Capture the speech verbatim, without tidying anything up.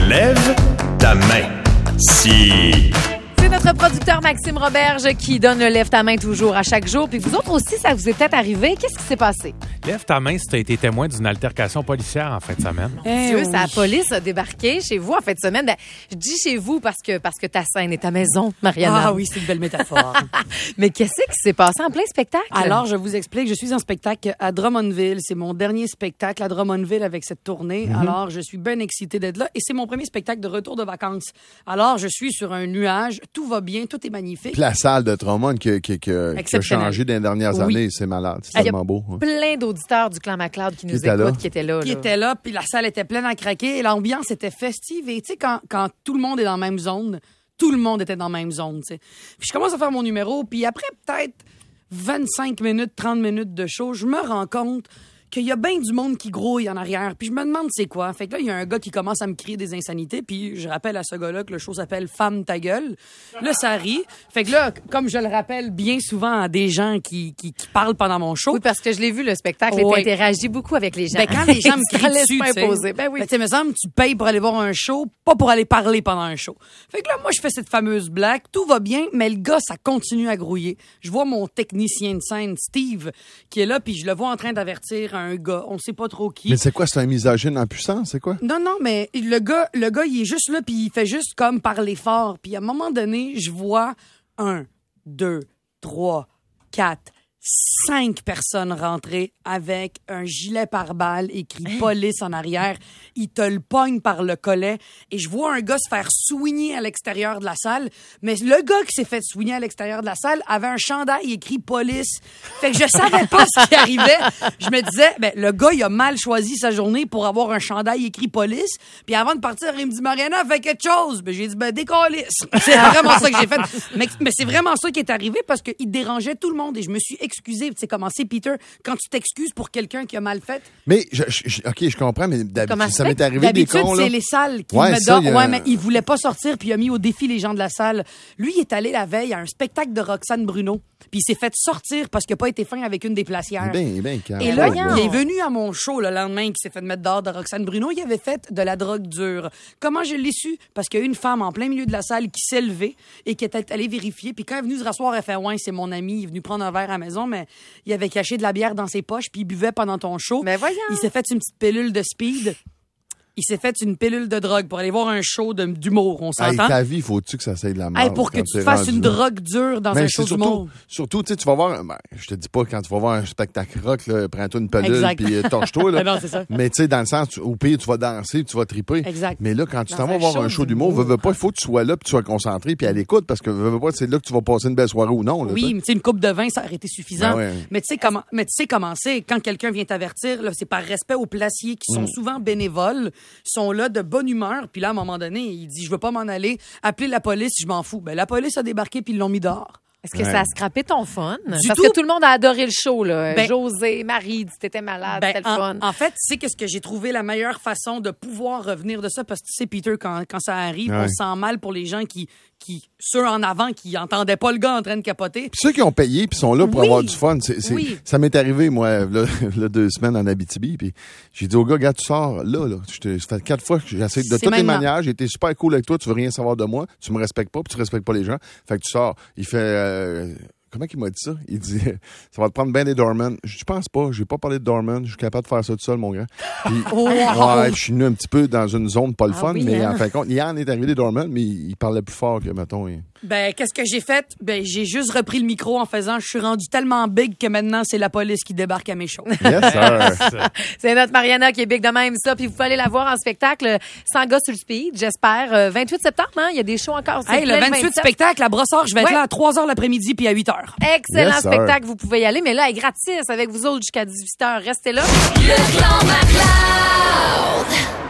Lève ta main. Si... C'est notre producteur Maxime Roberge qui donne le lève ta main toujours à chaque jour. Puis vous autres aussi, ça vous est peut-être arrivé. Qu'est-ce qui s'est passé? Lève ta main si tu as été témoin d'une altercation policière en fin de semaine. Mon Dieu, la police a débarqué chez vous en fin de semaine. Ben, je dis chez vous parce que, parce que ta scène est ta maison, Mariana. Ah oui, c'est une belle métaphore. Mais qu'est-ce qui s'est passé en plein spectacle? Alors, je vous explique. Je suis en spectacle à Drummondville. C'est mon dernier spectacle à Drummondville avec cette tournée. Mm-hmm. Alors, je suis bien excitée d'être là. Et c'est mon premier spectacle de retour de vacances. Alors, je suis sur un nuage. Tout va bien. Tout est magnifique. Puis la salle de Drummond qui, qui, qui, qui a changé dans les dernières oui. années. C'est malade. C'est tellement beau. Il y a plein d'auditeurs du Clan MacLeod qui nous qui écoutent, qui étaient là. Qui là. étaient là. Puis la salle était pleine à craquer. Et l'ambiance était festive. Et tu sais, quand, quand tout le monde est dans la même zone, tout le monde était dans la même zone. T'sais. Puis je commence à faire mon numéro. Puis après peut-être vingt-cinq minutes, trente minutes de show, je me rends compte qu'il y a bien du monde qui grouille en arrière. Puis je me demande c'est quoi. Fait que là, il y a un gars qui commence à me crier des insanités. Puis je rappelle à ce gars-là que le show s'appelle « Femme ta gueule ». Là, ça rit. Fait que là, comme je le rappelle bien souvent à des gens qui, qui, qui parlent pendant mon show. Oui, parce que je l'ai vu, le spectacle. Oui. Tu interagis beaucoup avec les gens. Ben, quand les gens me crient dessus, pas imposer. Ben oui. Ben, tu sais, me semble, tu payes pour aller voir un show, pas pour aller parler pendant un show. Fait que là, moi, je fais cette fameuse blague. Tout va bien, mais le gars, ça continue à grouiller. Je vois mon technicien de scène, Steve, qui est là, puis je le vois en train d'avertir un gars. On sait pas trop qui. Mais c'est quoi? C'est un misogyne en puissance? C'est quoi? Non, non, mais le gars, le gars, il est juste là, puis il fait juste comme parler fort. Puis à un moment donné, je vois un, deux, trois, quatre, cinq personnes rentrer avec un gilet pare-balles écrit « police » en arrière. Il te le pogne par le collet. Et je vois un gars se faire soigner à l'extérieur de la salle. Mais le gars qui s'est fait soigner à l'extérieur de la salle avait un chandail écrit « police ». Fait que je savais pas ce qui arrivait. Je me disais, ben, le gars, il a mal choisi sa journée pour avoir un chandail écrit « police ». Puis avant de partir, il me dit « Mariana, fais quelque chose ». Ben, j'ai dit « Ben, décalisse ». C'est vraiment ça que j'ai fait. Mais, mais c'est vraiment ça qui est arrivé parce qu'il dérangeait tout le monde. Et je me suis excusée. Tu sais comment c'est, Peter, quand tu t'excuses pour quelqu'un qui a mal fait. Mais, je, je, OK, je comprends, mais d'habitude, ça m'est arrivé des D'habitude, cons, là. c'est les salles qui ouais, me ça, donnent. a... Ouais, mais il voulait pas sortir, puis il a mis au défi les gens de la salle. Lui, il est allé la veille à un spectacle de Roxane Bruno, puis il s'est fait sortir parce qu'il a pas été fin avec une des placières. Ben, ben, Et là, il est venu à mon show le lendemain qui s'est fait mettre dehors de Roxane Bruno. Il avait fait de la drogue dure. Comment je l'ai su? Parce qu'il y a une femme en plein milieu de la salle qui s'est levée et qui était allée vérifier. Puis quand elle est venue se rasseoir, elle fait « Ouais, c'est mon ami. Il est venu prendre un verre à la maison, mais il avait caché de la bière dans ses poches puis il buvait pendant ton show. » Mais voyons. Il s'est fait une petite pilule de speed. Il s'est fait une pilule de drogue pour aller voir un show de, d'humour, on s'entend? Hey, ta vie, faut-tu que ça s'aille de la merde? Hey, pour que tu fasses une drogue dure dans mais un show surtout, d'humour. Surtout, tu sais, tu vas voir, ben, je te dis pas quand tu vas voir un spectacle rock, là, prends-toi une pilule puis euh, torche-toi, là. non, c'est ça. Mais tu sais, dans le sens, tu, au pire, tu vas danser, tu vas triper. Exact. Mais là, quand tu dans t'en vas voir un show d'humour, veux, veux pas, il faut que tu sois là puis tu sois concentré puis à l'écoute parce que veux, veux pas, c'est là que tu vas passer une belle soirée ou non, là. Oui, mais tu sais, une coupe de vin, ça aurait été suffisant. Ben ouais. Mais tu sais comment, mais tu sais comment c'est, quand quelqu'un vient t'avertir, là, c'est par respect aux placiers qui sont Mm. souvent bénévoles, sont là de bonne humeur, puis là, à un moment donné, il dit, je veux pas m'en aller, appelez la police, je m'en fous. Ben, la police a débarqué puis ils l'ont mis dehors. Est-ce que Ouais. ça a scrappé ton fun? Du Parce tout. que tout le monde a adoré le show, là. Ben, José, Marie, t'étais malade, Ben, c'était le en, fun. en fait, c'est qu'est-ce que j'ai trouvé la meilleure façon de pouvoir revenir de ça, parce que tu sais, Peter, quand, quand ça arrive, Ouais. on se sent mal pour les gens qui, qui, ceux en avant qui entendaient pas le gars en train de capoter. Puis ceux qui ont payé puis sont là pour Oui. avoir du fun, c'est, c'est, Oui. ça m'est arrivé, moi, là, là, deux semaines en Abitibi, puis j'ai dit au gars, gars, tu sors là, là. Je te, ça fait quatre fois que j'essaie, de C'est toutes les maintenant. manières, j'ai été super cool avec toi, tu veux rien savoir de moi, tu me respectes pas, puis tu respectes pas les gens, fait que tu sors. Il fait... Euh, Comment il m'a dit ça? Il dit, ça va te prendre bien des Dorman. Je dis, je pense pas. J'ai pas parlé de Dorman. Je suis capable de faire ça tout seul, mon grand. Puis, Wow. ouais, je suis venu un petit peu dans une zone pas le Ah fun, oui, mais hein? en fin de compte, il en est arrivé des Dorman, mais il parlait plus fort que, mettons, il... Ben, qu'est-ce que j'ai fait? Ben, j'ai juste repris le micro en faisant, je suis rendu tellement big que maintenant, c'est la police qui débarque à mes shows. Yes, sir. C'est notre Mariana qui est big de même, ça. Puis vous pouvez aller la voir en spectacle sans gars sur le speed, j'espère. Euh, vingt-huit septembre, hein? Il y a des shows encore. C'est Hey, le plein vingt-huit vingt-sept. spectacle à Brossard, je vais être Ouais. là à trois heures l'après-midi puis à huit heures. Excellent Yes, sir. spectacle, vous pouvez y aller. Mais là, elle est gratis avec vous autres jusqu'à dix-huit heures. Restez là. Le Clan MacLeod.